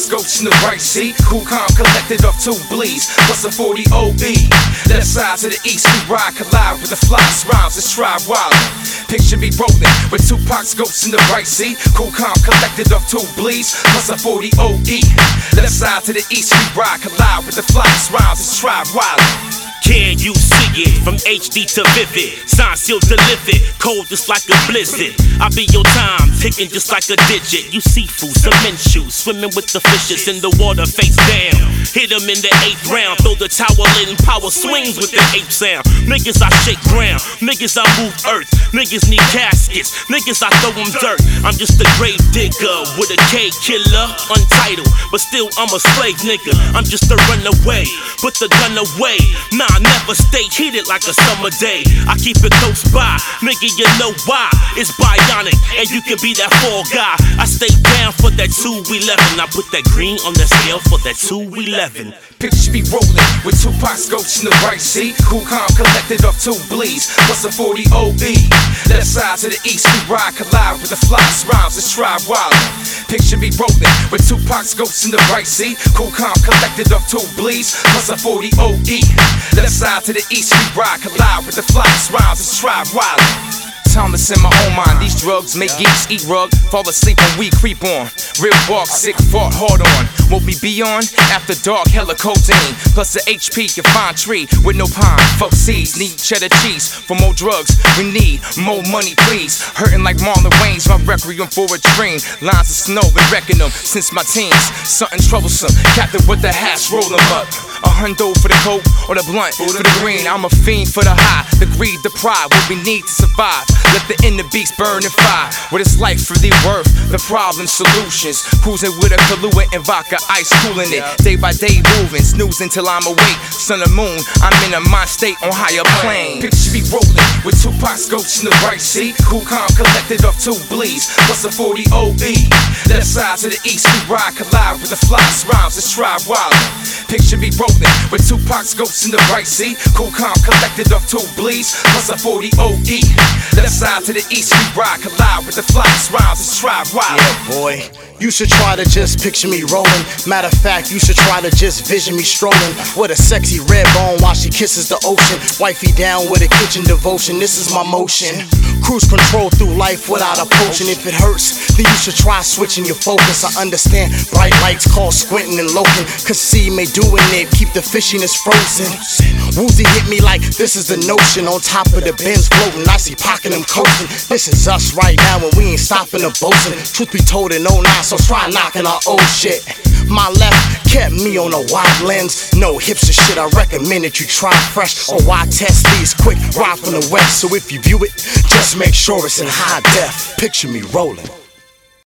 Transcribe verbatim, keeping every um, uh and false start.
scopes in the right seat. Cool, calm, collected off two bleeds, plus a forty O E. Left side to the east, we ride, collide with the flies, rhymes, it's tribe wild. Picture me rolling with Tupac scopes in the right seat. Cool, calm, collected off two bleeds, plus a forty O E. Left side to the east, we ride, collide with the flies, rhymes, it's tribe wild. Can you see it? From H D to vivid, sign sealed delivered, cold just like a blizzard. I be your time, ticking just like a digit. You seafood, cement shoes, swimming with the fishes in the water face down. Hit them in the eighth round, throw the towel in, power swings with the ape sound. Niggas I shake ground, niggas I move earth, niggas need caskets, niggas I throw them dirt. I'm just a grave digger with a K killer, untitled, but still I'm a slave nigga. I'm just a runaway, put the gun away. Nah, I never stay heated like a summer day. I keep it close by, nigga, you know why. It's bionic, and you can be that fall guy. I stay down for that two eleven. I put that green on the scale for that two eleven. Picture me rolling with Tupac scopes in the right seat. Cool, calm, collected off two bleeds, plus a forty O E. Left side to the east, we ride, collide with the flies, rhymes, it's tribe wild. Picture me rolling with Tupac scopes in the right seat. Cool, calm, collected off two bleeds, plus a forty O E. Left side to the east, we ride, collide with the flies, rhymes, it's tribe wild. Thomas in my own mind, these drugs make geeks eat rug, fall asleep when we creep on. Real bark, sick, fought hard on. What we be on? After dark, hella codeine. Plus the H P, your fine tree with no pine. Fuck seeds, need cheddar cheese. For more drugs, we need more money, please. Hurting like Marlon Wayne's, my requiem for a dream. Lines of snow, been wrecking them since my teens. Something troublesome, captain with the hash, roll them up. A hundo for the coke or the blunt for the green. I'm a fiend for the high, the greed, the pride, what we need to survive. Let the inner beast burn and fire. What it's like for the worth, the problem solutions. Cruising with a Kahlua and vodka, ice cooling it. Day by day moving, snoozing till I'm awake. Sun and moon, I'm in a mind state on higher plane. Picture me rolling with Tupac scopes in the right seat. Cool, calm, collected off two bleeds, plus a forty O E. Left side to the east, we ride, collide with the flies, rhymes, it's tribe wild. Picture me rolling with Tupac scopes in the right seat. Cool, calm, collected off two bleeds, plus a forty O E. Left side to the east, we ride, collide with the flies, rhymes, it's tribe wild. Yeah, boy, you should try to just picture me rolling. Matter of fact, you should try to just vision me strolling with a sexy red bone while she kisses the ocean. Wifey down with a kitchen devotion, this is my motion. Cruise control through life without a potion. If it hurts, then you should try switching your focus. I understand bright lights call squinting and looking, cause see me doing it, keep the fishiness frozen. Woozy hit me like this is the notion. On top of the Benz floating, I see Pac and them coasting. This is us right now and we ain't stopping the boasting. Truth be told in oh nine, so try knocking our old shit. My left kept me on a wide lens. No hipster shit, I recommend that you try fresh. Or why test these quick, ride from the west. So if you view it, just make sure it's in high def. Picture me rolling.